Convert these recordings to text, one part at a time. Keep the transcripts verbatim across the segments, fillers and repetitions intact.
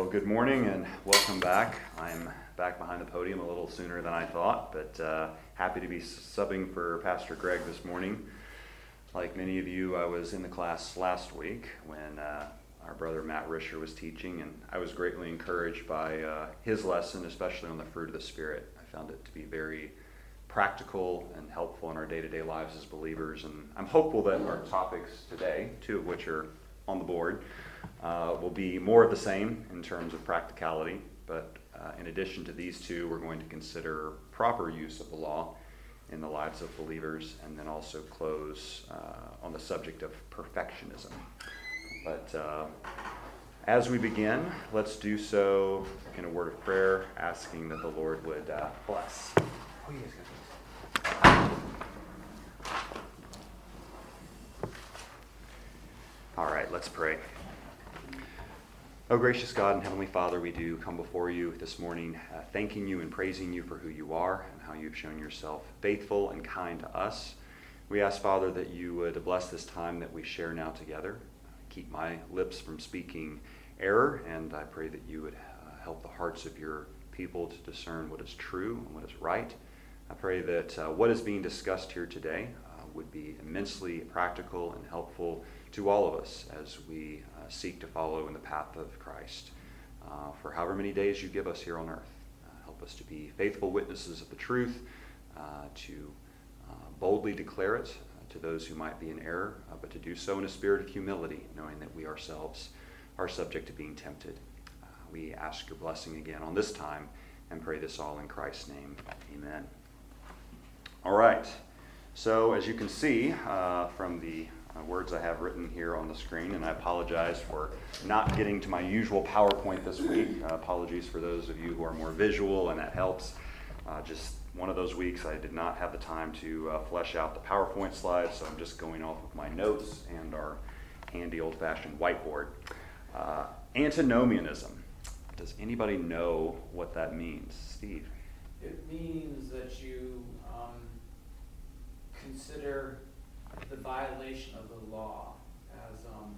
Well, good morning and welcome back. I'm back behind the podium a little sooner than I thought, but uh, happy to be subbing for Pastor Greg this morning. Like many of you, I was in the class last week when uh, our brother Matt Risher was teaching, and I was greatly encouraged by uh, his lesson, especially on the fruit of the Spirit. I found it to be very practical and helpful in our day-to-day lives as believers, and I'm hopeful that our topics today, two of which are on the board, uh, will be more of the same in terms of practicality, but uh, in addition to these two, we're going to consider proper use of the law in the lives of believers, and then also close uh, on the subject of perfectionism. But uh, as we begin, let's do so in a word of prayer, asking that the Lord would uh, bless. Oh, you guys got this. All right, let's pray. Oh, gracious God and Heavenly Father, we do come before you this morning, uh, thanking you and praising you for who you are and how you've shown yourself faithful and kind to us. We ask, Father, that you would bless this time that we share now together. Keep my lips from speaking error, and I pray that you would uh, help the hearts of your people to discern what is true and what is right. I pray that uh, what is being discussed here today uh, would be immensely practical and helpful to all of us as we uh, seek to follow in the path of Christ uh, for however many days you give us here on earth. Uh, help us to be faithful witnesses of the truth, uh, to uh, boldly declare it uh, to those who might be in error, uh, but to do so in a spirit of humility, knowing that we ourselves are subject to being tempted. Uh, we ask your blessing again on this time and pray this all in Christ's name. Amen. All right. So as you can see uh, from the Uh, words I have written here on the screen, and I apologize for not getting to my usual PowerPoint this week. Uh, apologies for those of you who are more visual, and that helps. Uh, just one of those weeks I did not have the time to uh, flesh out the PowerPoint slides, so I'm just going off of my notes and our handy old-fashioned whiteboard. Uh, antinomianism. Does anybody know what that means? Steve? It means that you um, consider the violation of the law as um,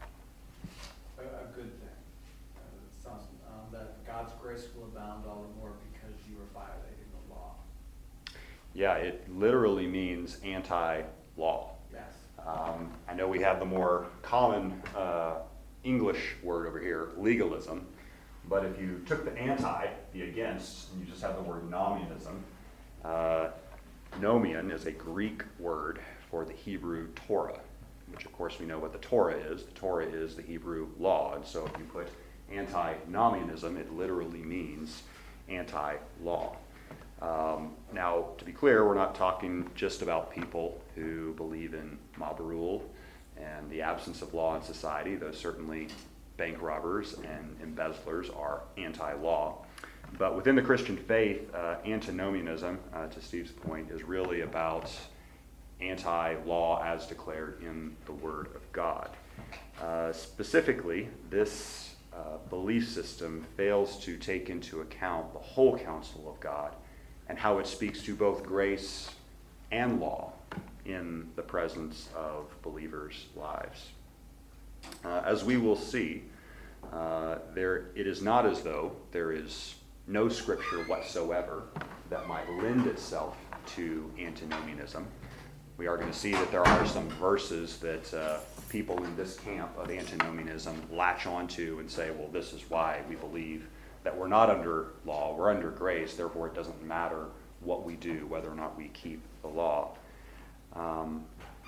a, a good thing. Uh, it sounds, um, that God's grace will abound all the more because you are violating the law. Yeah, it literally means anti-law. Yes. Um, I know we have the more common uh, English word over here, legalism, but if you took the anti, the against, and you just have the word nomianism, uh, nomian is a Greek word for the Hebrew Torah, which of course we know what the Torah is. The Torah is the Hebrew law, and so if you put antinomianism, it literally means anti-law. Um, now, to be clear, we're not talking just about people who believe in mob rule and the absence of law in society, though certainly bank robbers and embezzlers are anti-law. But within the Christian faith, uh, antinomianism, uh, to Steve's point, is really about anti-law as declared in the Word of God. Uh, specifically, this uh, belief system fails to take into account the whole counsel of God and how it speaks to both grace and law in the presence of believers' lives. Uh, as we will see, uh, there it is not as though there is no scripture whatsoever that might lend itself to antinomianism. We are going to see that there are some verses that uh, people in this camp of antinomianism latch onto and say, well, this is why we believe that we're not under law, we're under grace, therefore it doesn't matter what we do, whether or not we keep the law. Um,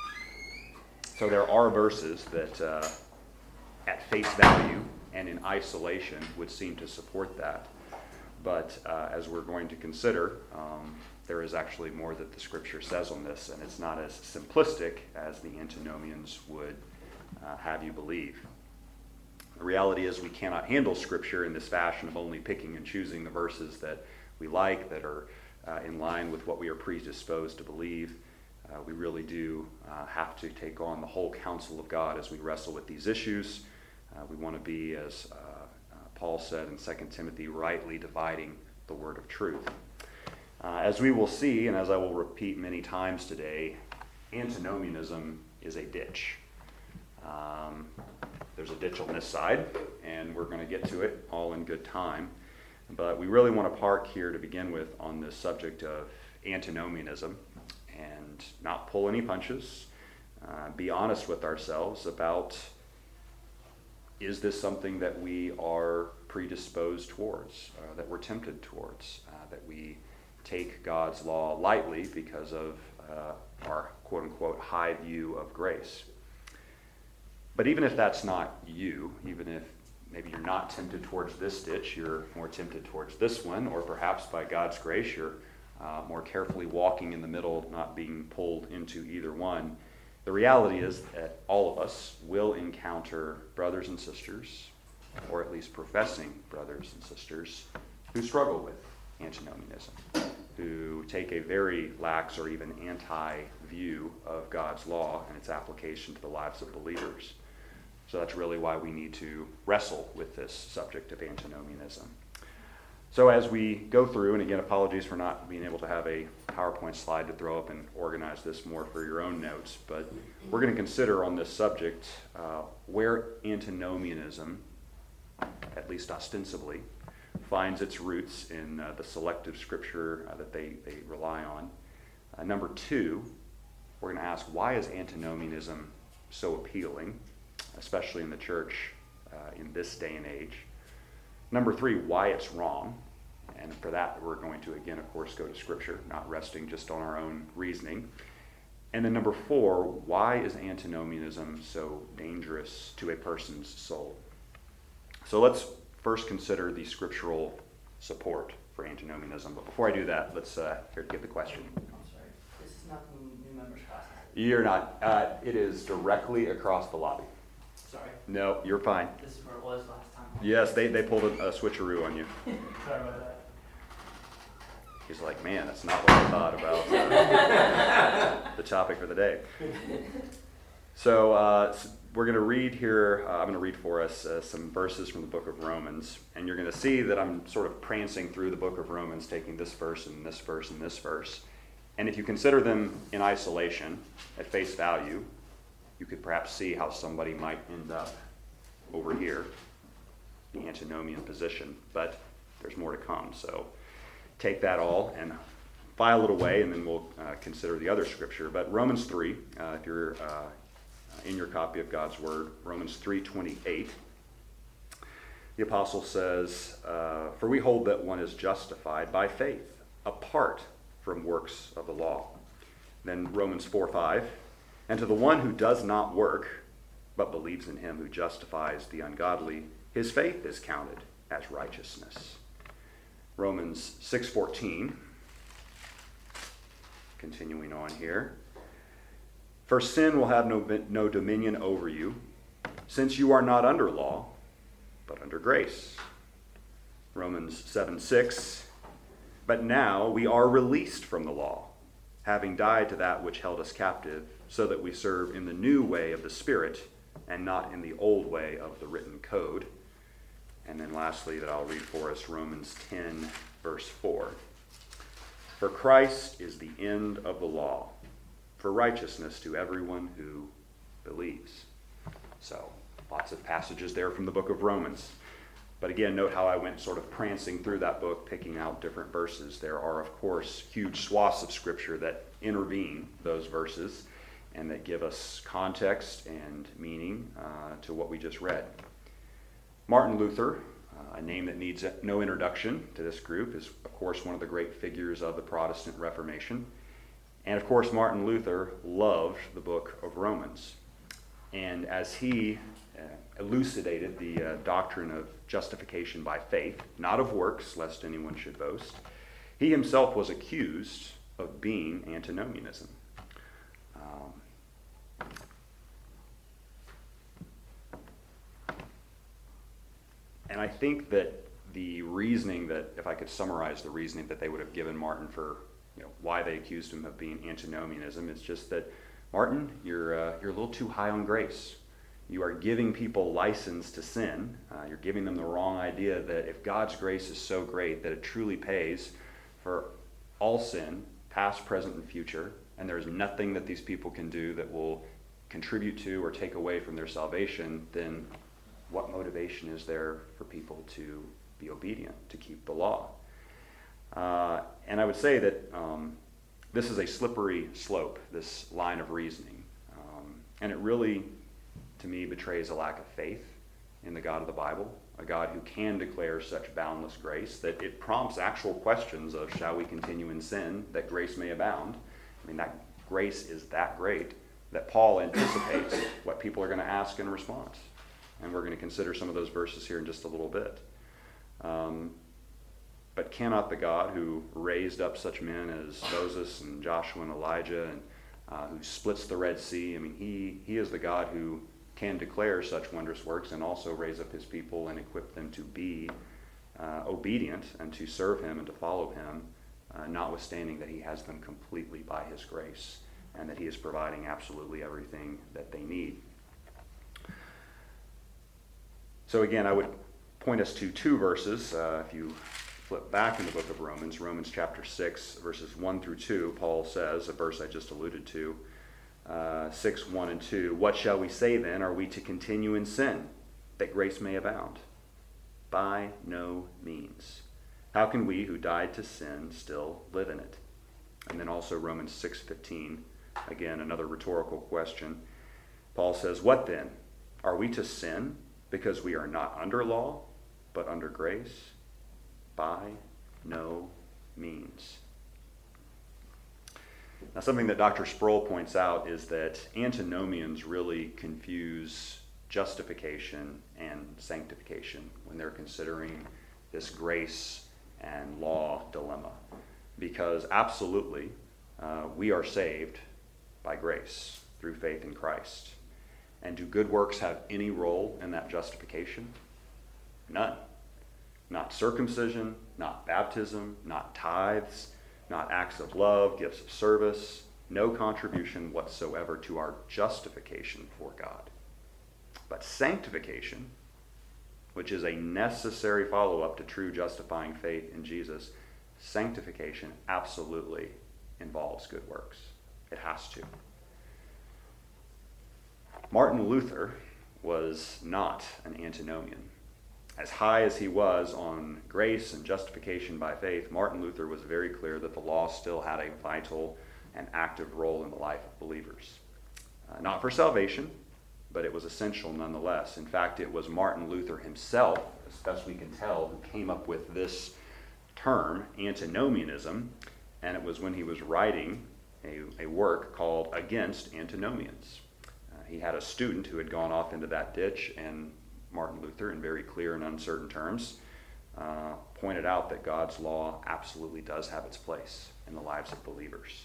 so there are verses that uh, at face value and in isolation would seem to support that. But uh, as we're going to consider, um, there is actually more that the scripture says on this, and it's not as simplistic as the antinomians would uh, have you believe. The reality is we cannot handle scripture in this fashion of only picking and choosing the verses that we like, that are uh, in line with what we are predisposed to believe. Uh, we really do uh, have to take on the whole counsel of God as we wrestle with these issues. Uh, we want to be, as uh, uh, Paul said in Second Timothy, rightly dividing the word of truth. Uh, as we will see, and as I will repeat many times today, antinomianism is a ditch. Um, there's a ditch on this side, and and we're going to get to it all in good time. But we really want to park here to begin with on this subject of antinomianism and not pull any punches, uh, be honest with ourselves about, is this something that we are predisposed towards, uh, that we're tempted towards, uh, that we take God's law lightly because of uh, our quote-unquote high view of grace. But even if that's not you, even if maybe you're not tempted towards this ditch, you're more tempted towards this one, or perhaps by God's grace you're uh, more carefully walking in the middle, not being pulled into either one. The reality is that all of us will encounter brothers and sisters, or at least professing brothers and sisters, who struggle with antinomianism, who take a very lax or even anti-view of God's law and its application to the lives of believers. So that's really why we need to wrestle with this subject of antinomianism. So as we go through, and again, apologies for not being able to have a PowerPoint slide to throw up and organize this more for your own notes, but we're going to consider on this subject uh, where antinomianism, at least ostensibly, finds its roots in uh, the selective scripture uh, that they, they rely on. Uh, number two, we're going to ask, why is antinomianism so appealing, especially in the church uh, in this day and age? Number three, why it's wrong. And for that, we're going to, again, of course, go to Scripture, not resting just on our own reasoning. And then number four, why is antinomianism so dangerous to a person's soul? So let's first consider the scriptural support for antinomianism. But before I do that, let's uh, here, get the question. I'm sorry, this is not the new members class. You're not. Uh, it is directly across the lobby. Sorry, No, you're fine. this is where it was last time. Yes, they, they pulled a, a switcheroo on you. Sorry about that. He's like, man, that's not what I thought about uh, the topic for the day. So uh, we're going to read here, uh, I'm going to read for us uh, some verses from the book of Romans. And you're going to see that I'm sort of prancing through the book of Romans, taking this verse and this verse and this verse. And if you consider them in isolation, at face value, you could perhaps see how somebody might end up over here, the antinomian position. But there's more to come, so take that all and file it away, and then we'll uh, consider the other scripture. But Romans three, uh, if you're uh, in your copy of God's Word, Romans three twenty-eight, the apostle says, uh, "For we hold that one is justified by faith, apart from works of the law." Then Romans four five, "And to the one who does not work, but believes in him who justifies the ungodly, his faith is counted as righteousness." Romans six fourteen, continuing on here. "For sin will have no, no dominion over you, since you are not under law, but under grace." Romans seven six, "But now we are released from the law, having died to that which held us captive, so that we serve in the new way of the Spirit, and not in the old way of the written code." And then lastly, that I'll read for us, Romans ten, verse four. "For Christ is the end of the law, for righteousness to everyone who believes." So, lots of passages there from the book of Romans. But again, note how I went sort of prancing through that book, picking out different verses. There are, of course, huge swaths of Scripture that intervene those verses and that give us context and meaning uh, to what we just read. Martin Luther, uh, a name that needs no introduction to this group, is, of course, one of the great figures of the Protestant Reformation. And, of course, Martin Luther loved the book of Romans. And as he uh, elucidated the uh, doctrine of justification by faith, not of works, lest anyone should boast, he himself was accused of being antinomianism. Um, And I think that the reasoning that, if I could summarize the reasoning that they would have given Martin for, you know, why they accused him of being antinomianism, is just that, Martin, you're uh, you're a little too high on grace. You are giving people license to sin. Uh, you're giving them the wrong idea that if God's grace is so great that it truly pays for all sin, past, present, and future, and there's nothing that these people can do that will contribute to or take away from their salvation, then what motivation motivation is there for people to be obedient, to keep the law? Uh, and I would say that um, this is a slippery slope, this line of reasoning. Um, and it really, to me, betrays a lack of faith in the God of the Bible, a God who can declare such boundless grace that it prompts actual questions of, shall we continue in sin that grace may abound? I mean, that grace is that great that Paul anticipates what people are going to ask in response. And we're going to consider some of those verses here in just a little bit. Um, but cannot the God who raised up such men as Moses and Joshua and Elijah, and uh, who splits the Red Sea, I mean, he, he is the God who can declare such wondrous works and also raise up his people and equip them to be uh, obedient and to serve him and to follow him, uh, notwithstanding that he has them completely by his grace and that he is providing absolutely everything that they need. So again, I would point us to two verses. Uh, if you flip back in the book of Romans, Romans chapter six, verses one through two, Paul says, a verse I just alluded to, uh, six, one and two, what shall we say then? Are we to continue in sin, that grace may abound? By no means. How can we who died to sin still live in it? And then also Romans six fifteen, again, another rhetorical question. Paul says, what then? Are we to sin because we are not under law, but under grace? By no means. Now, something that Doctor Sproul points out is that antinomians really confuse justification and sanctification when they're considering this grace and law dilemma. Because absolutely, uh, we are saved by grace through faith in Christ. And do good works have any role in that justification? None. Not circumcision, not baptism, not tithes, not acts of love, gifts of service, no contribution whatsoever to our justification for God. But sanctification, which is a necessary follow-up to true justifying faith in Jesus, sanctification absolutely involves good works. It has to. Martin Luther was not an antinomian. As high as he was on grace and justification by faith, Martin Luther was very clear that the law still had a vital and active role in the life of believers. Uh, not for salvation, but it was essential nonetheless. In fact, it was Martin Luther himself, as best we can tell, who came up with this term, antinomianism, and it was when he was writing a, a work called Against Antinomians. Uh, he had a student who had gone off into that ditch, and Martin Luther, in very clear and uncertain terms, uh, pointed out that God's law absolutely does have its place in the lives of believers.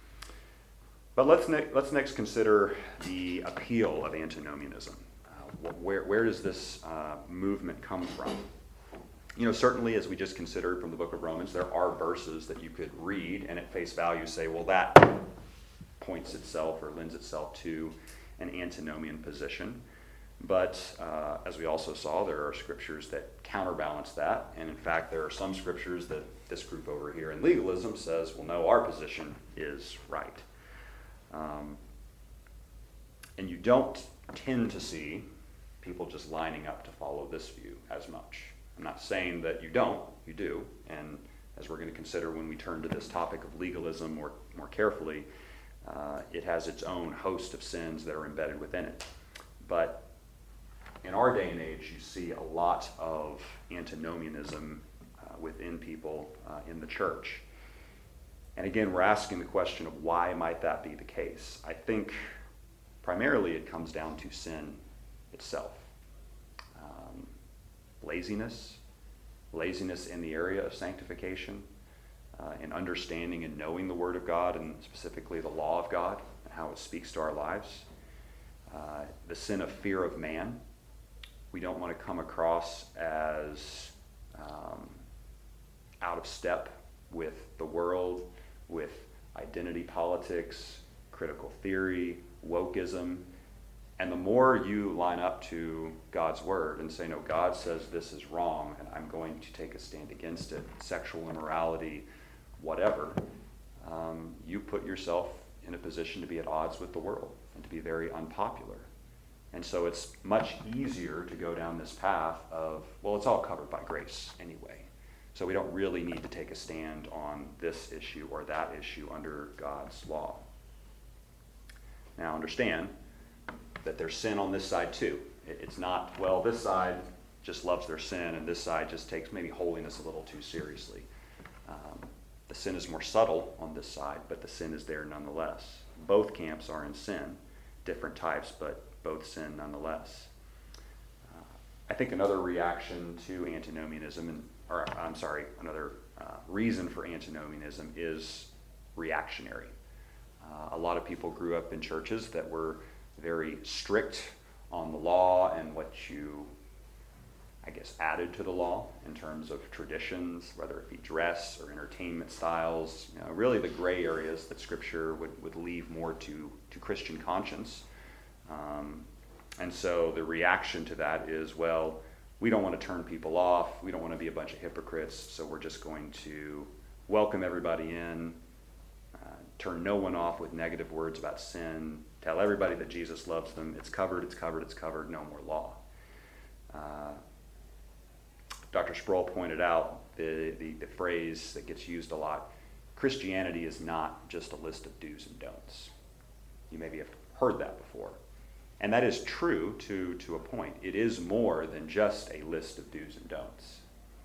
But let's, ne- let's next consider the appeal of antinomianism. Uh, where, where does this uh, movement come from? You know, certainly, as we just considered from the book of Romans, there are verses that you could read and at face value say, well, that points itself or lends itself to an antinomian position. But uh, as we also saw, there are scriptures that counterbalance that. And in fact, there are some scriptures that this group over here in legalism says, well, no, our position is right. Um, and you don't tend to see people just lining up to follow this view as much. I'm not saying that you don't, you do. And as we're going to consider when we turn to this topic of legalism more, more carefully, uh, it has its own host of sins that are embedded within it. But in our day and age, you see a lot of antinomianism uh, within people uh, in the church. And again, we're asking the question of why might that be the case? I think primarily it comes down to sin itself. Um, laziness, laziness in the area of sanctification, uh, in understanding and knowing the Word of God, and specifically the law of God and how it speaks to our lives. Uh, the sin of fear of man. We don't want to come across as um, out of step with the world, with identity politics, critical theory, wokeism. And the more you line up to God's word and say, no, God says this is wrong, and I'm going to take a stand against it, sexual immorality, whatever, um, you put yourself in a position to be at odds with the world and to be very unpopular. And so it's much easier to go down this path of, well, it's all covered by grace anyway. So we don't really need to take a stand on this issue or that issue under God's law. Now understand that there's sin on this side too. It's not, well, this side just loves their sin and this side just takes maybe holiness a little too seriously. Um, the sin is more subtle on this side, but the sin is there nonetheless. Both camps are in sin, different types, but both sin nonetheless. Uh, I think another reaction to antinomianism, and, or I'm sorry, another uh, reason for antinomianism is reactionary. Uh, a lot of people grew up in churches that were very strict on the law and what you, I guess, added to the law in terms of traditions, whether it be dress or entertainment styles, you know, really the gray areas that Scripture would, would leave more to, to Christian conscience. Um, and so the reaction to that is, well, we don't want to turn people off. We don't want to be a bunch of hypocrites, so we're just going to welcome everybody in, uh, turn no one off with negative words about sin, tell everybody that Jesus loves them. It's covered, it's covered, it's covered, no more law. Uh, Doctor Sproul pointed out the, the, the phrase that gets used a lot, Christianity is not just a list of do's and don'ts. You maybe have heard that before. And that is true to, to a point. It is more than just a list of do's and don'ts.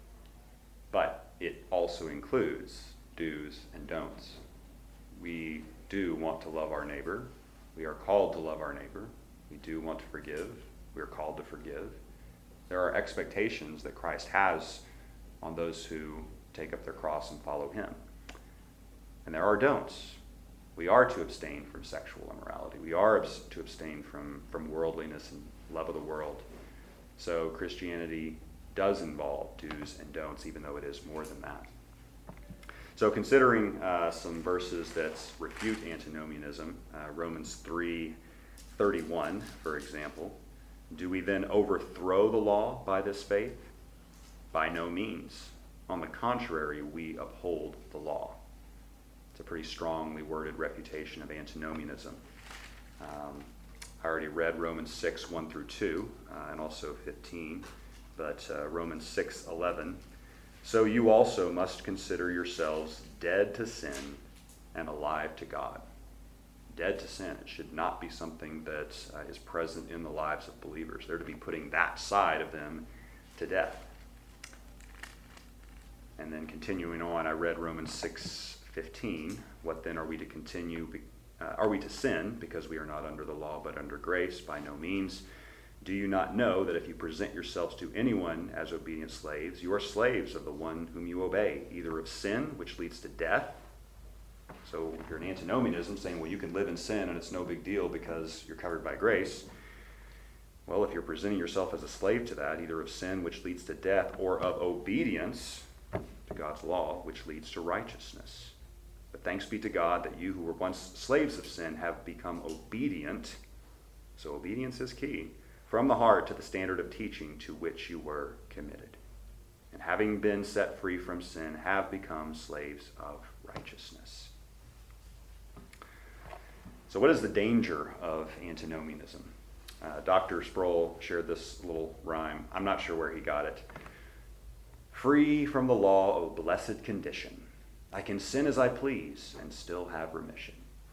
But it also includes do's and don'ts. We do want to love our neighbor. We are called to love our neighbor. We do want to forgive. We are called to forgive. There are expectations that Christ has on those who take up their cross and follow him. And there are don'ts. We are to abstain from sexual immorality. We are to abstain from, from worldliness and love of the world. So Christianity does involve do's and don'ts, even though it is more than that. So considering uh, some verses that refute antinomianism, uh, Romans three thirty-one, for example, do we then overthrow the law by this faith? By no means. On the contrary, we uphold the law. It's a pretty strongly worded refutation of antinomianism. Um, I already read Romans six, one through two, uh, and also fifteen, but uh, Romans six, eleven. So you also must consider yourselves dead to sin and alive to God. Dead to sin. It should not be something that uh, is present in the lives of believers. They're to be putting that side of them to death. And then continuing on, I read Romans six fifteen. What then are we to continue? Be, uh, are we to sin because we are not under the law but under grace? By no means. Do you not know that if you present yourselves to anyone as obedient slaves, you are slaves of the one whom you obey, either of sin, which leads to death? So if you're an antinomianism, saying, well, you can live in sin and it's no big deal because you're covered by grace. Well, if you're presenting yourself as a slave to that, either of sin, which leads to death, or of obedience to God's law, which leads to righteousness. But thanks be to God that you who were once slaves of sin have become obedient. So obedience is key. From the heart to the standard of teaching to which you were committed. And having been set free from sin, have become slaves of righteousness. So what is the danger of antinomianism? Uh, Doctor Sproul shared this little rhyme. I'm not sure where he got it. Free from the law, O blessed condition. I can sin as I please and still have remission.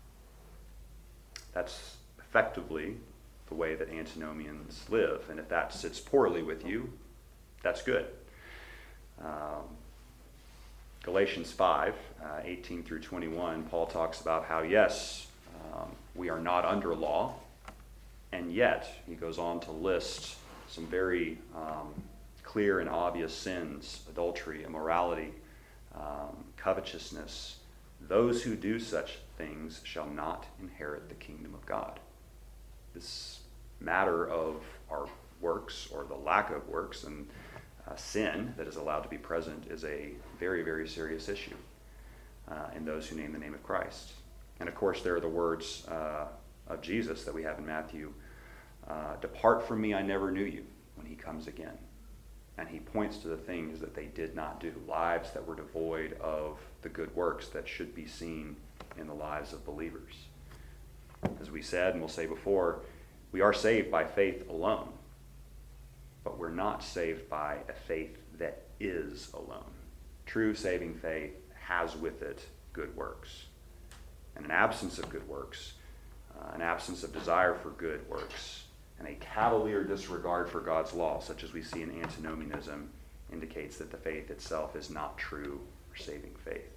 That's effectively the way that antinomians live. And if that sits poorly with you, that's good. Um, Galatians five, uh, eighteen through twenty-one, Paul talks about how, yes, um, we are not under law, and yet he goes on to list some very um, clear and obvious sins: adultery, immorality, um, covetousness. Those who do such things shall not inherit the kingdom of God. This matter of our works or the lack of works and uh, sin that is allowed to be present is a very, very serious issue uh, in those who name the name of Christ. And of course, there are the words uh, of Jesus that we have in Matthew, uh, depart from me, I never knew you, when he comes again. And he points to the things that they did not do, lives that were devoid of the good works that should be seen in the lives of believers. As we said, and we'll say before, We are saved by faith alone, but we're not saved by a faith that is alone. True saving faith has with it good works. And an absence of good works, uh, an absence of desire for good works, and a cavalier disregard for God's law, such as we see in antinomianism, indicates that the faith itself is not true or saving faith.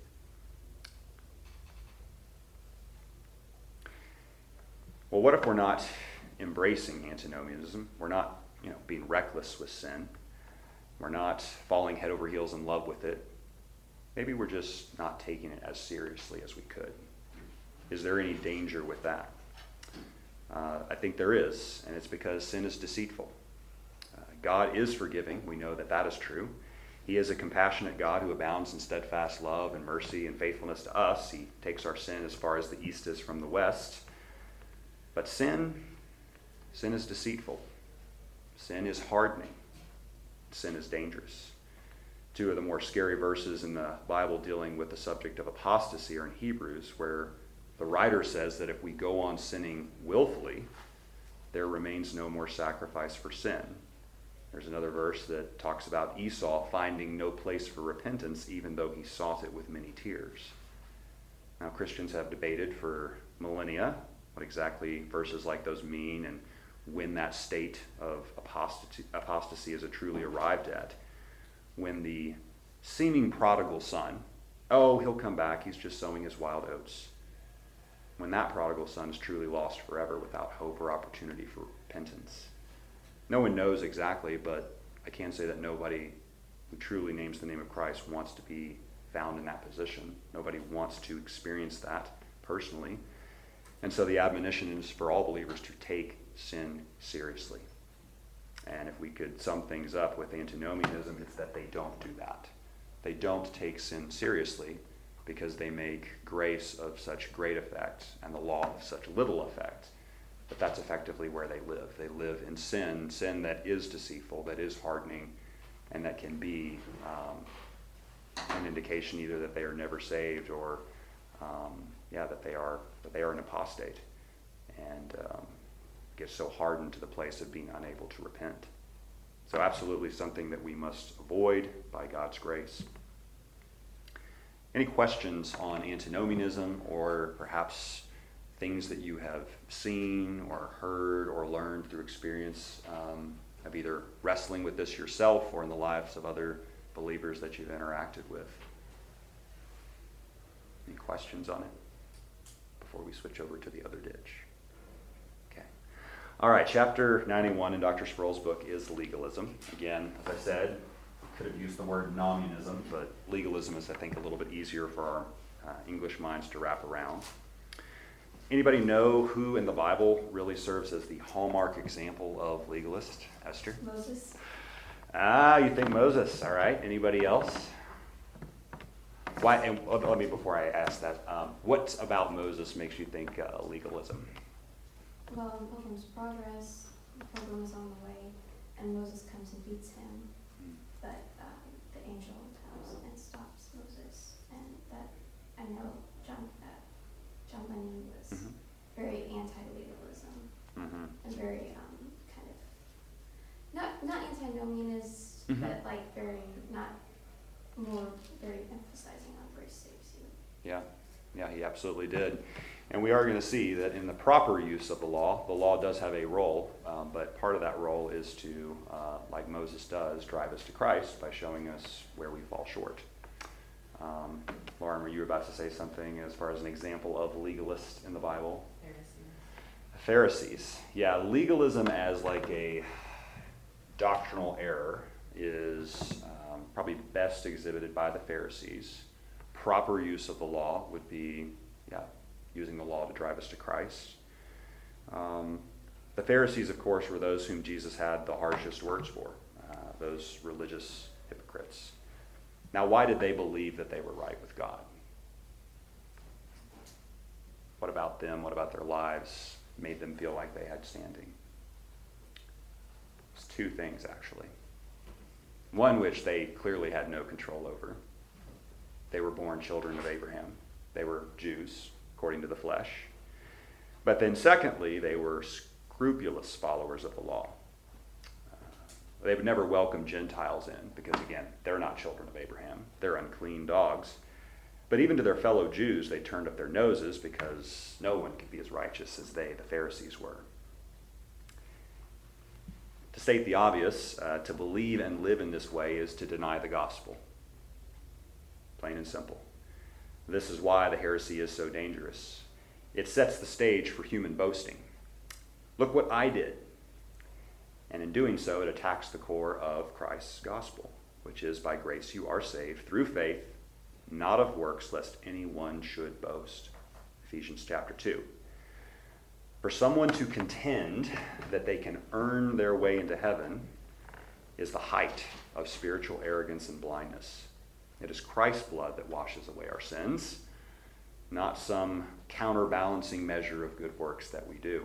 Well, what if we're not embracing antinomianism? We're not, you know, being reckless with sin. We're not falling head over heels in love with it. Maybe we're just not taking it as seriously as we could. Is there any danger with that? Uh, I think there is, and it's because sin is deceitful. Uh, God is forgiving. We know that that is true. He is a compassionate God who abounds in steadfast love and mercy and faithfulness to us. He takes our sin as far as the east is from the west. But sin, sin is deceitful. Sin is hardening. Sin is dangerous. Two of the more scary verses in the Bible dealing with the subject of apostasy are in Hebrews, where the writer says that if we go on sinning willfully, there remains no more sacrifice for sin. There's another verse that talks about Esau finding no place for repentance, even though he sought it with many tears. Now, Christians have debated for millennia what exactly verses like those mean and when that state of apostasy, apostasy is truly arrived at. When the seeming prodigal son, oh, he'll come back, he's just sowing his wild oats. When that prodigal son is truly lost forever without hope or opportunity for repentance. No one knows exactly, but I can say that nobody who truly names the name of Christ wants to be found in that position. Nobody wants to experience that personally. And so the admonition is for all believers to take sin seriously. And if we could sum things up with antinomianism, it's that they don't do that. They don't take sin seriously because they make grace of such great effect and the law of such little effect. But that's effectively where they live. They live in sin, sin that is deceitful, that is hardening, and that can be um, an indication either that they are never saved or, um, yeah, that they are that they are an apostate and um, get so hardened to the place of being unable to repent. So absolutely something that we must avoid by God's grace. Any questions on antinomianism or perhaps things that you have seen or heard or learned through experience um, of either wrestling with this yourself or in the lives of other believers that you've interacted with? Any questions on it before we switch over to the other ditch? Okay. All right, chapter ninety-one in Doctor Sproul's book is legalism. Again, as I said, could have used the word nomianism, but legalism is, I think, a little bit easier for our uh, English minds to wrap around. Anybody know who in the Bible really serves as the hallmark example of legalist? Esther? Moses. Ah, you think Moses. All right. Anybody else? Why? And let me, before I ask that, um, what about Moses makes you think uh, legalism? Well, in Pilgrim's Progress, the pilgrim is on the way, and Moses comes and beats him, but um, the angel comes and stops Moses, and that, I know John, uh, John Lennon was Mhm. very anti-legalism, Mm-hmm. and very um, kind of, not not antinomianist, Mhm. but like very, not, more very emphasizing on grace saves you. Yeah, yeah, he absolutely did. And we are going to see that in the proper use of the law, the law does have a role, um, but part of that role is to, uh, like Moses does, drive us to Christ by showing us where we fall short. Um, Lauren, were you about to say something as far as an example of legalist in the Bible? Pharisees. Pharisees. Yeah, legalism as like a doctrinal error is um, probably best exhibited by the Pharisees. Proper use of the law would be, yeah, using the law to drive us to Christ. Um, the Pharisees, of course, were those whom Jesus had the harshest words for, uh, those religious hypocrites. Now, why did they believe that they were right with God? What about them? What about their lives made them feel like they had standing? It's two things, actually. One which they clearly had no control over. They were born children of Abraham. They were Jews, according to the flesh. But then secondly, they were scrupulous followers of the law. Uh, they would never welcome Gentiles in because, again, they're not children of Abraham. They're unclean dogs. But even to their fellow Jews, they turned up their noses because no one could be as righteous as they, the Pharisees, were. To state the obvious, uh, to believe and live in this way is to deny the gospel. Plain and simple. This is why the heresy is so dangerous. It sets the stage for human boasting. Look what I did. And in doing so, it attacks the core of Christ's gospel, which is by grace you are saved through faith, not of works, lest anyone should boast. Ephesians chapter two. For someone to contend that they can earn their way into heaven is the height of spiritual arrogance and blindness. It is Christ's blood that washes away our sins, not some counterbalancing measure of good works that we do.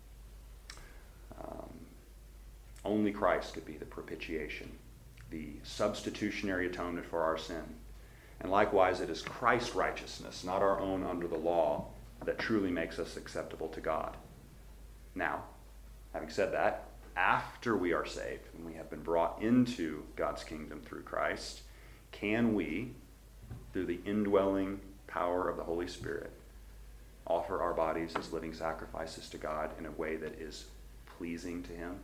Um, only Christ could be the propitiation, the substitutionary atonement for our sin. And likewise, it is Christ's righteousness, not our own under the law, that truly makes us acceptable to God. Now, having said that, after we are saved and we have been brought into God's kingdom through Christ, can we, through the indwelling power of the Holy Spirit, offer our bodies as living sacrifices to God in a way that is pleasing to Him?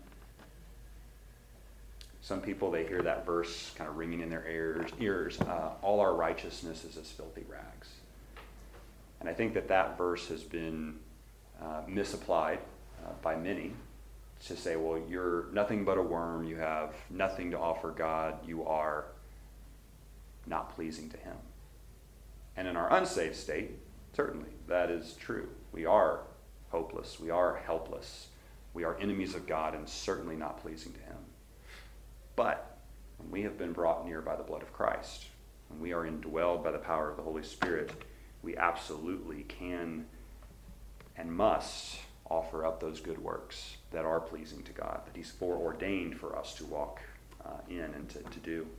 Some people, they hear that verse kind of ringing in their ears, ears uh, all our righteousness is as filthy rags. And I think that that verse has been uh, misapplied uh, by many to say, well, you're nothing but a worm, you have nothing to offer God, you are not pleasing to Him. And in our unsaved state, certainly, that is true. We are hopeless, we are helpless, we are enemies of God and certainly not pleasing to Him. But when we have been brought near by the blood of Christ, when we are indwelled by the power of the Holy Spirit, we absolutely can and must offer up those good works that are pleasing to God, that He's foreordained for us to walk uh, in and to, to do.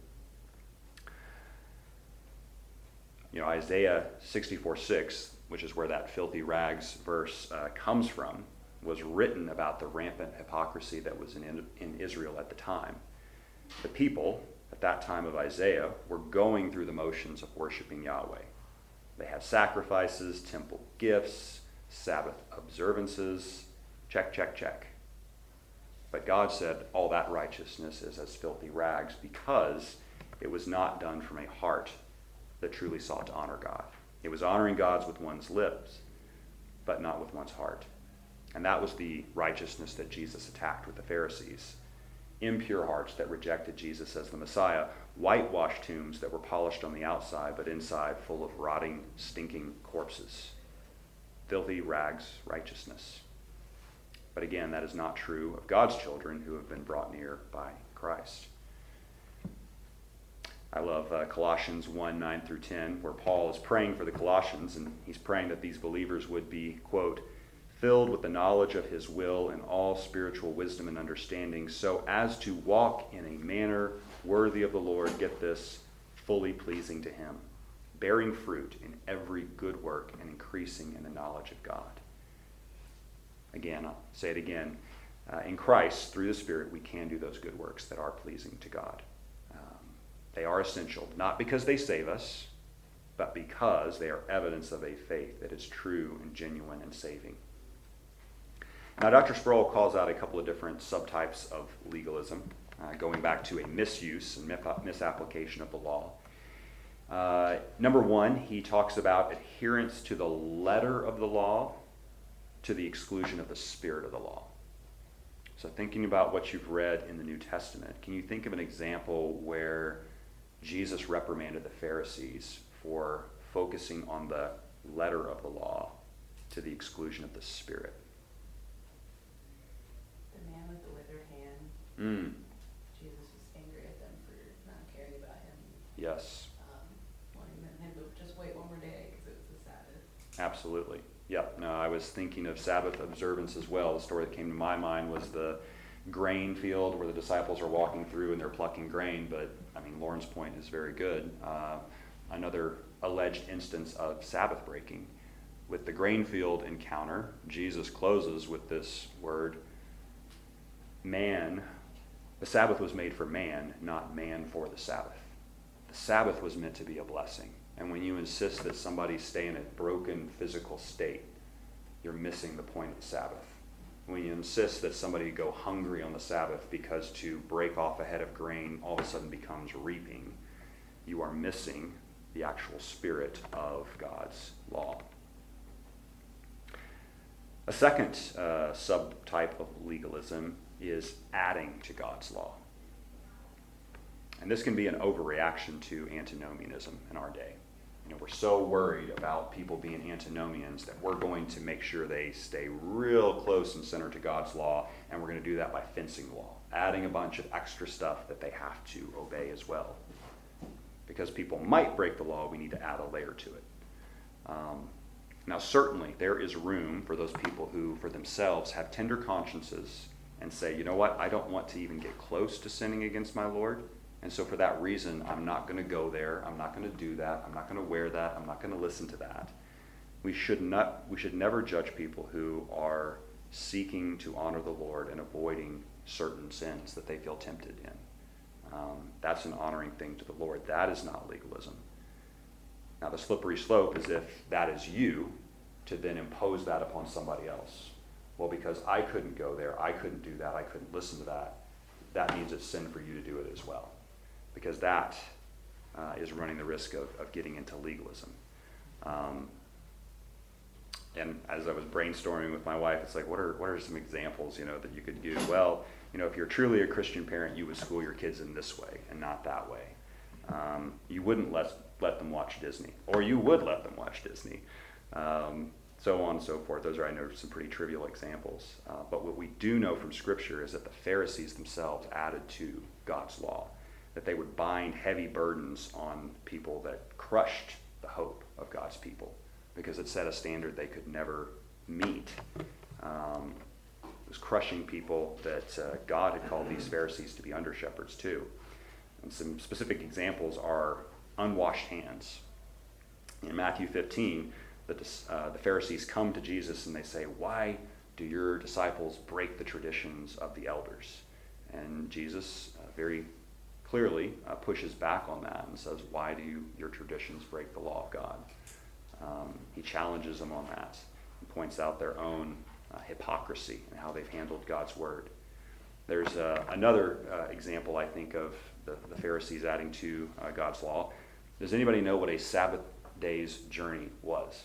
You know, Isaiah sixty-four six, which is where that filthy rags verse uh, comes from, was written about the rampant hypocrisy that was in, in Israel at the time. The people at that time of Isaiah were going through the motions of worshiping Yahweh. They had sacrifices, temple gifts, Sabbath observances, check, check, check. But God said all that righteousness is as filthy rags because it was not done from a heart that truly sought to honor God. It was honoring God with one's lips, but not with one's heart. And that was the righteousness that Jesus attacked with the Pharisees. Impure hearts that rejected Jesus as the Messiah, whitewashed tombs that were polished on the outside, but inside full of rotting, stinking corpses. Filthy rags righteousness. But again, that is not true of God's children who have been brought near by Christ. I love uh, Colossians one, nine through ten, where Paul is praying for the Colossians, and he's praying that these believers would be, quote, filled with the knowledge of His will and all spiritual wisdom and understanding, so as to walk in a manner worthy of the Lord, get this, fully pleasing to Him, bearing fruit in every good work and increasing in the knowledge of God. Again, I'll say it again. Uh, in Christ, through the Spirit, we can do those good works that are pleasing to God. Um, they are essential, not because they save us, but because they are evidence of a faith that is true and genuine and saving. Now, Doctor Sproul calls out a couple of different subtypes of legalism, uh, going back to a misuse and misapplication of the law. Uh, number one, he talks about adherence to the letter of the law to the exclusion of the spirit of the law. So thinking about what you've read in the New Testament, can you think of an example where Jesus reprimanded the Pharisees for focusing on the letter of the law to the exclusion of the spirit? The man with the withered hand, Mm, Jesus was angry at them for not caring about him, yes, um, wanting them him to just wait one more day because it was the Sabbath. absolutely. Yep. No, I was thinking of Sabbath observance as well. The story that came to my mind was the grain field where the disciples are walking through and they're plucking grain. But, I mean, Lauren's point is very good. Uh, another alleged instance of Sabbath breaking. With the grain field encounter, Jesus closes with this word, man, the Sabbath was made for man, not man for the Sabbath. The Sabbath was meant to be a blessing. And when you insist that somebody stay in a broken physical state, you're missing the point of the Sabbath. When you insist that somebody go hungry on the Sabbath because to break off a head of grain all of a sudden becomes reaping, you are missing the actual spirit of God's law. A second uh, subtype of legalism is adding to God's law. And this can be an overreaction to antinomianism in our day. You know, we're so worried about people being antinomians that we're going to make sure they stay real close and centered to God's law, and we're going to do that by fencing the law, adding a bunch of extra stuff that they have to obey as well. Because people might break the law, we need to add a layer to it. Um, now, certainly, there is room for those people who, for themselves, have tender consciences and say, you know what, I don't want to even get close to sinning against my Lord. And so for that reason, I'm not going to go there. I'm not going to do that. I'm not going to wear that. I'm not going to listen to that. We should not. We should never judge people who are seeking to honor the Lord and avoiding certain sins that they feel tempted in. Um, that's an honoring thing to the Lord. That is not legalism. Now, the slippery slope is if that is you to then impose that upon somebody else. Well, because I couldn't go there, I couldn't do that, I couldn't listen to that, that means it's sin for you to do it as well. Because that uh, is running the risk of, of getting into legalism. Um, and as I was brainstorming with my wife, it's like, what are what are some examples, you know, that you could do? Well, you know, if you're truly a Christian parent, you would school your kids in this way and not that way. Um, you wouldn't let let them watch Disney, or you would let them watch Disney, um, so on and so forth. Those are, I know, some pretty trivial examples. Uh, but what we do know from Scripture is that the Pharisees themselves added to God's law, that they would bind heavy burdens on people that crushed the hope of God's people, because it set a standard they could never meet. Um, it was crushing people that uh, God had called these Pharisees to be under shepherds too. And some specific examples are unwashed hands. In Matthew fifteen, the, uh, the Pharisees come to Jesus and they say, why do your disciples break the traditions of the elders? And Jesus uh, very clearly uh, pushes back on that and says, why do you, your traditions break the law of God? Um, he challenges them on that and points out their own uh, hypocrisy and how they've handled God's word. There's uh, another uh, example, I think, of the, the Pharisees adding to uh, God's law. Does anybody know what a Sabbath day's journey was?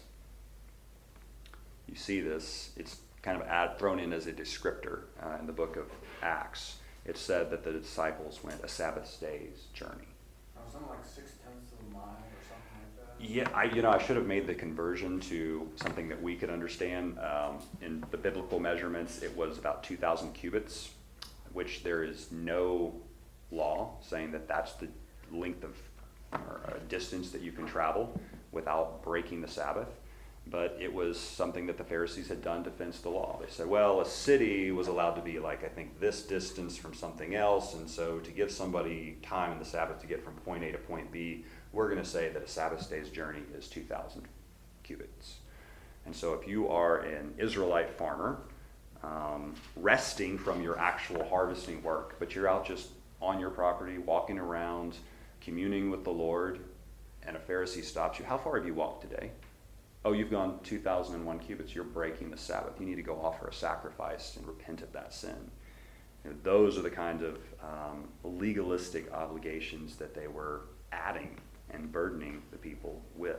You see this, it's kind of add, thrown in as a descriptor uh, in the book of Acts. It said that the disciples went a Sabbath day's journey. Oh, something like six tenths of a mile or something like that? Yeah, I, you know, I should have made the conversion to something that we could understand. Um, in the biblical measurements, it was about two thousand cubits, which there is no law saying that that's the length of or uh, distance that you can travel without breaking the Sabbath. But it was something that the Pharisees had done to fence the law. They said, well, a city was allowed to be like, I think, this distance from something else, and so to give somebody time in the Sabbath to get from point A to point B, we're going to say that a Sabbath day's journey is two thousand cubits. And so if you are an Israelite farmer, um, resting from your actual harvesting work, but you're out just on your property, walking around, communing with the Lord, and a Pharisee stops you, how far have you walked today? Oh, you've gone two thousand one cubits. You're breaking the Sabbath. You need to go offer a sacrifice and repent of that sin. You know, those are the kind of um, legalistic obligations that they were adding and burdening the people with.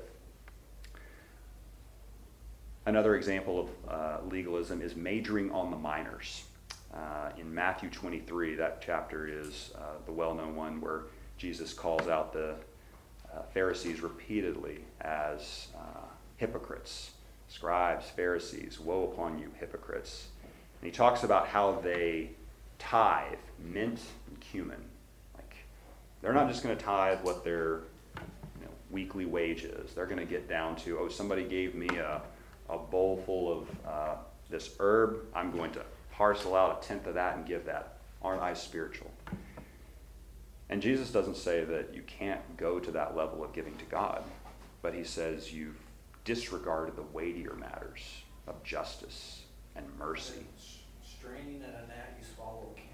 Another example of uh, legalism is majoring on the minors. Uh, in Matthew twenty-three, that chapter is uh, the well-known one where Jesus calls out the uh, Pharisees repeatedly as uh, hypocrites, scribes, Pharisees, woe upon you, hypocrites. And he talks about how they tithe mint and cumin. Like, they're not just going to tithe what their you know, weekly wage is. They're going to get down to, oh, somebody gave me a, a bowl full of uh, this herb. I'm going to parcel out a tenth of that and give that. Aren't I spiritual? And Jesus doesn't say that you can't go to that level of giving to God, but he says you've disregarded the weightier matters of justice and mercy. Straining at a gnat, you swallow a camel.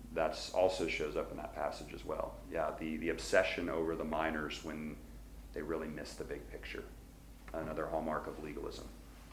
that's also shows up in that passage as well. Yeah, the, the obsession over the minors when they really miss the big picture. Another hallmark of legalism.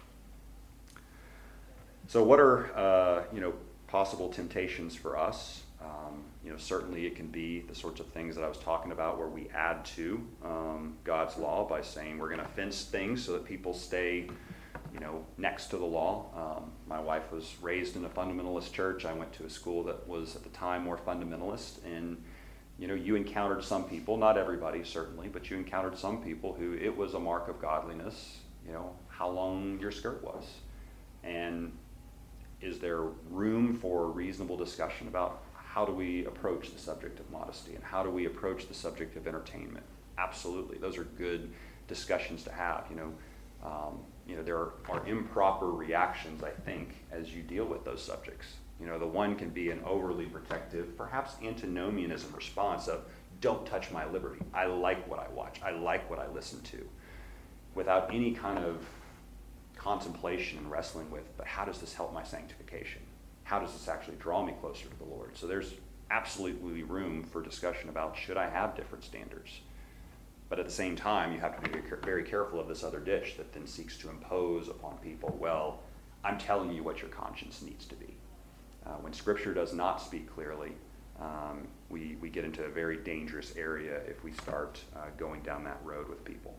So what are, uh, you know, possible temptations for us? Um, you know, certainly it can be the sorts of things that I was talking about where we add to um, God's law by saying we're going to fence things so that people stay, you know, next to the law. Um, my wife was raised in a fundamentalist church. I went to a school that was at the time more fundamentalist, and you know, you encountered some people, not everybody certainly, but you encountered some people who it was a mark of godliness, you know, how long your skirt was. And is there room for reasonable discussion about how do we approach the subject of modesty and how do we approach the subject of entertainment? Absolutely. Those are good discussions to have, you know. Um, you know, there are, are improper reactions, I think, as you deal with those subjects. You know, the one can be an overly protective, perhaps antinomianism response of, don't touch my liberty. I like what I watch. I like what I listen to. Without any kind of contemplation and wrestling with, but how does this help my sanctification? How does this actually draw me closer to the Lord? So there's absolutely room for discussion about, should I have different standards? But at the same time, you have to be very careful of this other ditch that then seeks to impose upon people, well, I'm telling you what your conscience needs to be. Uh, when Scripture does not speak clearly, um, we, we get into a very dangerous area if we start uh, going down that road with people.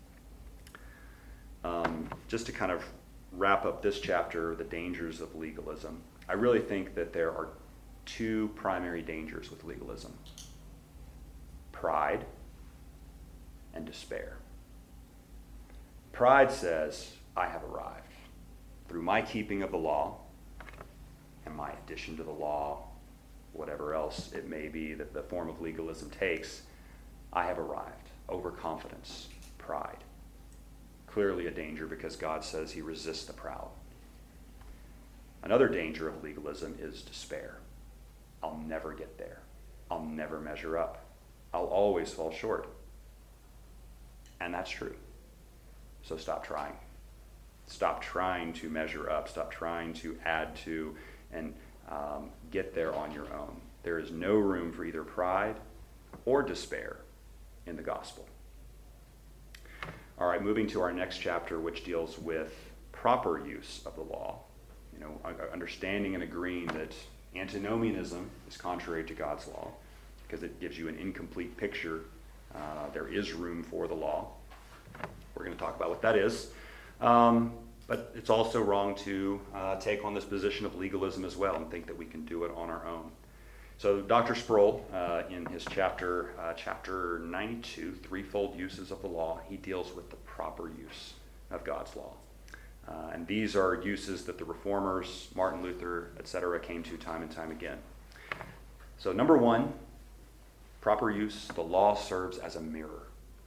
Um, just to kind of wrap up this chapter, the dangers of legalism, I really think that there are two primary dangers with legalism: pride and despair. Pride says, I have arrived. Through my keeping of the law and my addition to the law, whatever else it may be that the form of legalism takes, I have arrived. Overconfidence, pride. Clearly a danger because God says he resists the proud. Another danger of legalism is despair. I'll never get there. I'll never measure up. I'll always fall short. And that's true. So stop trying. Stop trying to measure up. Stop trying to add to and um, get there on your own. There is no room for either pride or despair in the gospel. All right, moving to our next chapter, which deals with proper use of the law. You know, understanding and agreeing that antinomianism is contrary to God's law because it gives you an incomplete picture. Uh, there is room for the law. We're going to talk about what that is. Um, but it's also wrong to uh, take on this position of legalism as well and think that we can do it on our own. So Doctor Sproul, uh, in his chapter, uh, chapter ninety-two, Threefold Uses of the Law, he deals with the proper use of God's law. Uh, and these are uses that the reformers, Martin Luther, et cetera, came to time and time again. So number one, proper use, the law serves as a mirror.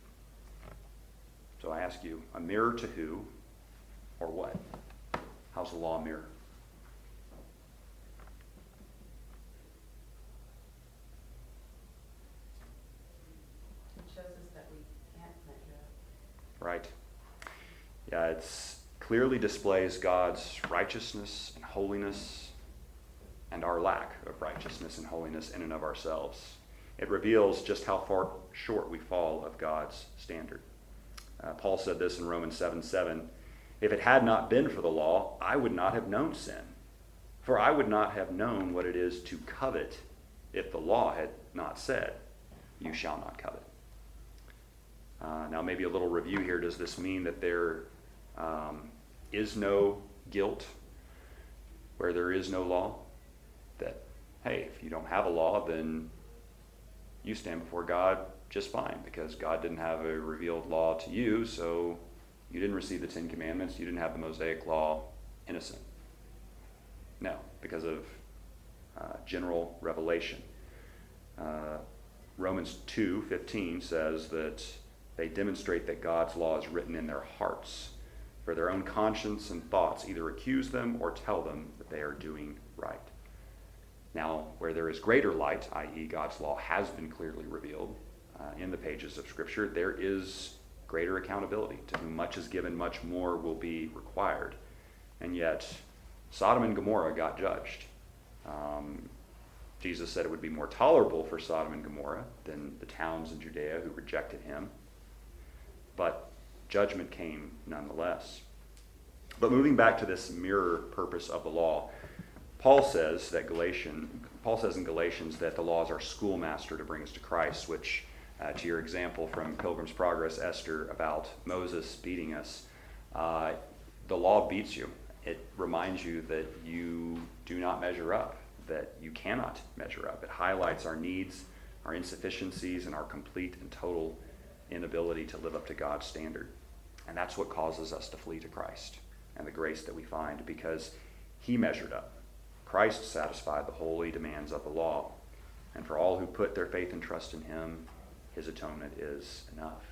So I ask you, a mirror to who or what? How's the law a mirror? It shows us that we can't measure up. Right. Yeah, it clearly displays God's righteousness and holiness and our lack of righteousness and holiness in and of ourselves. It reveals just how far short we fall of God's standard. Uh, Paul said this in Romans seven seven, if it had not been for the law, I would not have known sin. For I would not have known what it is to covet if the law had not said, you shall not covet. Uh, now maybe a little review here. Does this mean that there um, is no guilt where there is no law? That, hey, if you don't have a law, then you stand before God just fine because God didn't have a revealed law to you, so you didn't receive the Ten Commandments, you didn't have the Mosaic Law, innocent. No, because of uh, general revelation. Uh, Romans two fifteen says that they demonstrate that God's law is written in their hearts, for their own conscience and thoughts either accuse them or tell them that they are doing right. Now, where there is greater light, that is God's law has been clearly revealed uh, in the pages of Scripture, there is greater accountability. To whom much is given, much more will be required. And yet, Sodom and Gomorrah got judged. Um, Jesus said it would be more tolerable for Sodom and Gomorrah than the towns in Judea who rejected him. But judgment came nonetheless. But moving back to this mirror purpose of the law, Paul says that Galatian, Paul says in Galatians that the law is our schoolmaster to bring us to Christ, which, uh, to your example from Pilgrim's Progress, Esther, about Moses beating us, uh, the law beats you. It reminds you that you do not measure up, that you cannot measure up. It highlights our needs, our insufficiencies, and our complete and total inability to live up to God's standard. And that's what causes us to flee to Christ and the grace that we find, because he measured up. Christ satisfied the holy demands of the law. And for all who put their faith and trust in him, his atonement is enough.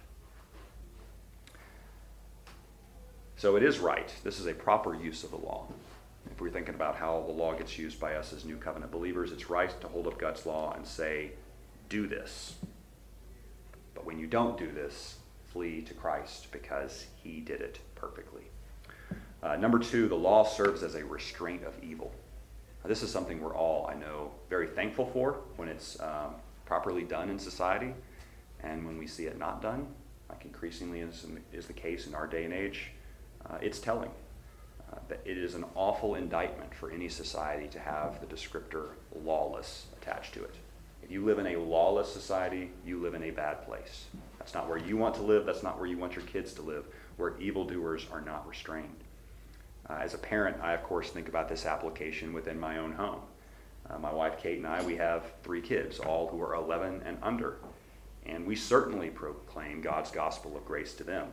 So it is right. This is a proper use of the law. If we're thinking about how the law gets used by us as new covenant believers, it's right to hold up God's law and say, do this. But when you don't do this, flee to Christ, because he did it perfectly. Uh, number two, the law serves as a restraint of evil. Now, this is something we're all, I know, very thankful for when it's um, properly done in society. And when we see it not done, like increasingly is, is the case in our day and age, uh, it's telling. Uh, that it is an awful indictment for any society to have the descriptor lawless attached to it. If you live in a lawless society, you live in a bad place. That's not where you want to live. That's not where you want your kids to live, where evildoers are not restrained. Uh, as a parent, I, of course, think about this application within my own home. Uh, my wife, Kate, and I, we have three kids, all who are eleven and under. And we certainly proclaim God's gospel of grace to them.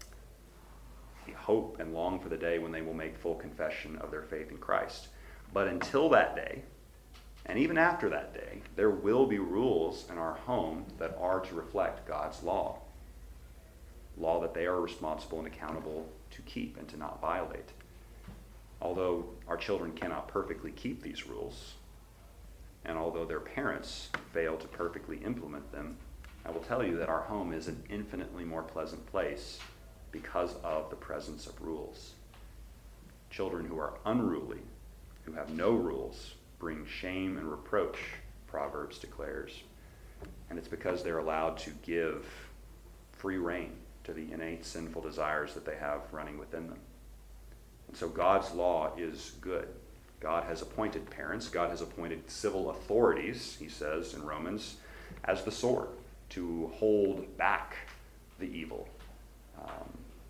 We hope and long for the day when they will make full confession of their faith in Christ. But until that day, and even after that day, there will be rules in our home that are to reflect God's law. Law that they are responsible and accountable to keep and to not violate. Although our children cannot perfectly keep these rules, and although their parents fail to perfectly implement them, I will tell you that our home is an infinitely more pleasant place because of the presence of rules. Children who are unruly, who have no rules, bring shame and reproach, Proverbs declares. And it's because they're allowed to give free rein to the innate sinful desires that they have running within them. And so God's law is good. God has appointed parents. God has appointed civil authorities, he says in Romans, as the sword to hold back the evil. Um,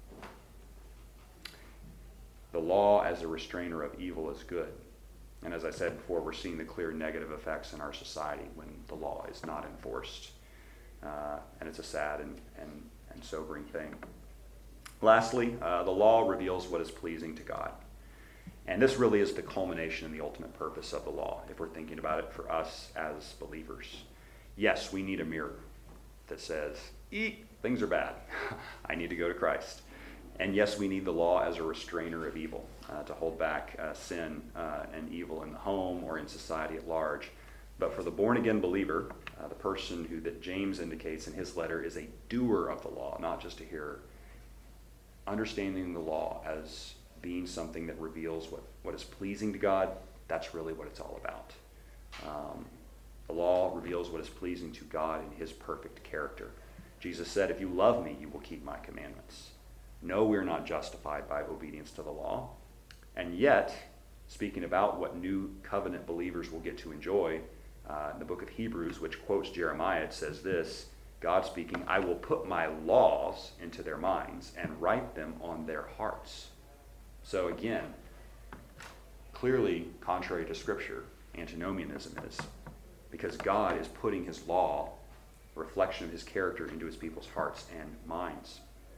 the law as a restrainer of evil is good. And as I said before, we're seeing the clear negative effects in our society when the law is not enforced. Uh, and it's a sad and, and, and sobering thing. Lastly, uh, the law reveals what is pleasing to God. And this really is the culmination and the ultimate purpose of the law, if we're thinking about it for us as believers. Yes, we need a mirror that says, eek, things are bad. I need to go to Christ. And yes, we need the law as a restrainer of evil, uh, to hold back uh, sin uh, and evil in the home or in society at large. But for the born-again believer, uh, the person who that James indicates in his letter is a doer of the law, not just a hearer. Understanding the law as being something that reveals what, what is pleasing to God, that's really what it's all about. Um, the law reveals what is pleasing to God in his perfect character. Jesus said, if you love me, you will keep my commandments. No, we're not justified by obedience to the law. And yet, speaking about what new covenant believers will get to enjoy, uh, in the book of Hebrews, which quotes Jeremiah, it says this, God speaking, I will put my laws into their minds and write them on their hearts. So again, clearly contrary to Scripture, antinomianism is, because God is putting his law, reflection of his character, into his people's hearts and minds.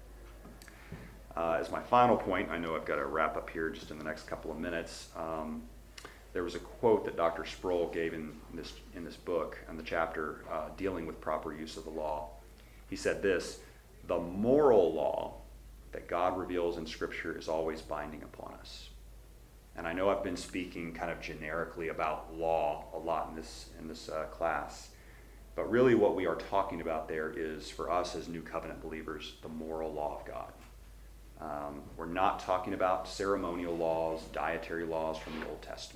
Uh, as my final point, I know I've got to wrap up here just in the next couple of minutes. Um, there was a quote that Doctor Sproul gave in this in this book, in the chapter uh, dealing with proper use of the law. He said this, the moral law that God reveals in Scripture is always binding upon us. And I know I've been speaking kind of generically about law a lot in this, in this uh, class, but really what we are talking about there is, for us as new covenant believers, the moral law of God. Um, we're not talking about ceremonial laws, dietary laws from the Old Testament. Like if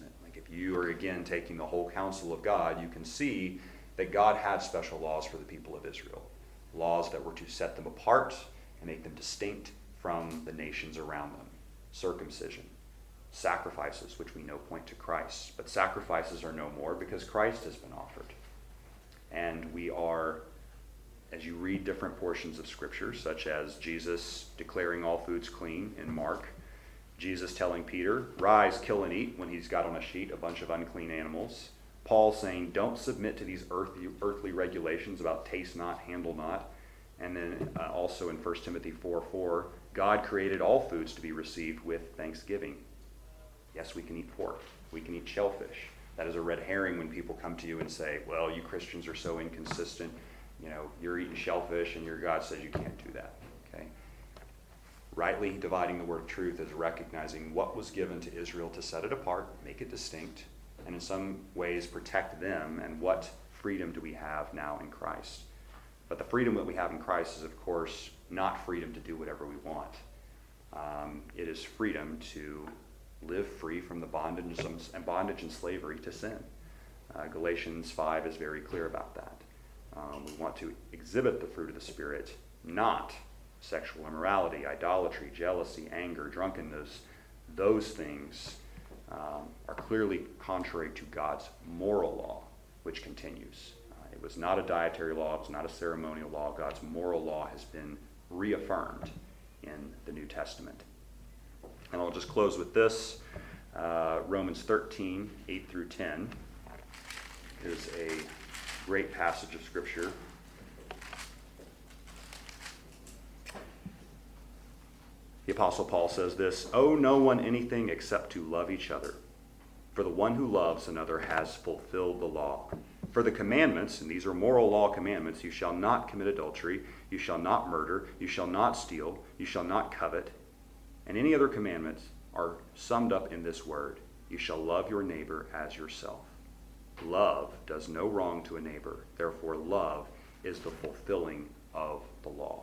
if you are again taking the whole counsel of God, you can see that God had special laws for the people of Israel. Laws that were to set them apart and make them distinct from the nations around them. Circumcision, sacrifices, which we know point to Christ. But sacrifices are no more because Christ has been offered. And we are, as you read different portions of Scripture, such as Jesus declaring all foods clean in Mark, Jesus telling Peter, rise, kill and eat, when he's got on a sheet a bunch of unclean animals, Paul saying, don't submit to these earthly, earthly regulations about taste not, handle not. And then uh, also in First Timothy four four, God created all foods to be received with thanksgiving. Yes, we can eat pork. We can eat shellfish. That is a red herring when people come to you and say, well, you Christians are so inconsistent. You know, you're eating shellfish and your God says you can't do that. Okay? Rightly dividing the word of truth is recognizing what was given to Israel to set it apart, make it distinct, and in some ways protect them, and what freedom do we have now in Christ. But the freedom that we have in Christ is, of course, not freedom to do whatever we want. Um, it is freedom to live free from the bondage and bondage and slavery to sin. Uh, Galatians five is very clear about that. Um, we want to exhibit the fruit of the Spirit, not sexual immorality, idolatry, jealousy, anger, drunkenness. Those things um, are clearly contrary to God's moral law, which continues. Uh, it was not a dietary law. It was not a ceremonial law. God's moral law has been reaffirmed in the New Testament. And I'll just close with this. Uh, Romans thirteen, eight through ten is a great passage of Scripture. The Apostle Paul says this, owe no one anything except to love each other. For the one who loves another has fulfilled the law. For the commandments, and these are moral law commandments, you shall not commit adultery, you shall not murder, you shall not steal, you shall not covet, and any other commandments are summed up in this word, you shall love your neighbor as yourself. Love does no wrong to a neighbor, therefore love is the fulfilling of the law.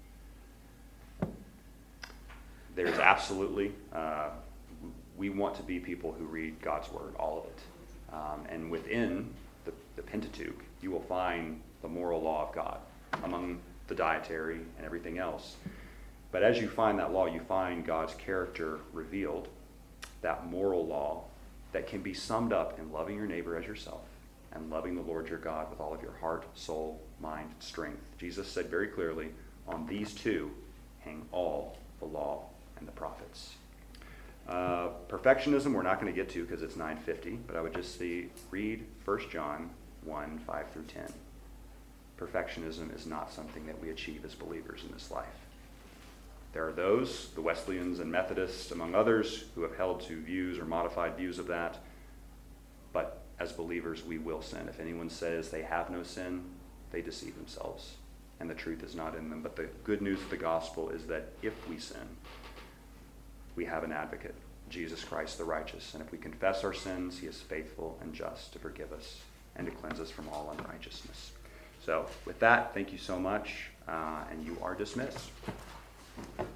There's absolutely, uh, we want to be people who read God's word, all of it. Um, and within the, the Pentateuch, you will find the moral law of God among the dietary and everything else. But as you find that law, you find God's character revealed, that moral law that can be summed up in loving your neighbor as yourself and loving the Lord your God with all of your heart, soul, mind, strength. Jesus said very clearly, on these two hang all the law and the prophets. Uh, perfectionism we're not going to get to because it's nine fifty, but I would just see, read First John one, five through ten. Perfectionism is not something that we achieve as believers in this life. There are those, the Wesleyans and Methodists, among others, who have held to views or modified views of that. But as believers, we will sin. If anyone says they have no sin, they deceive themselves, and the truth is not in them. But the good news of the gospel is that if we sin, we have an advocate, Jesus Christ the righteous. And if we confess our sins, he is faithful and just to forgive us and to cleanse us from all unrighteousness. So with that, thank you so much, uh, and you are dismissed.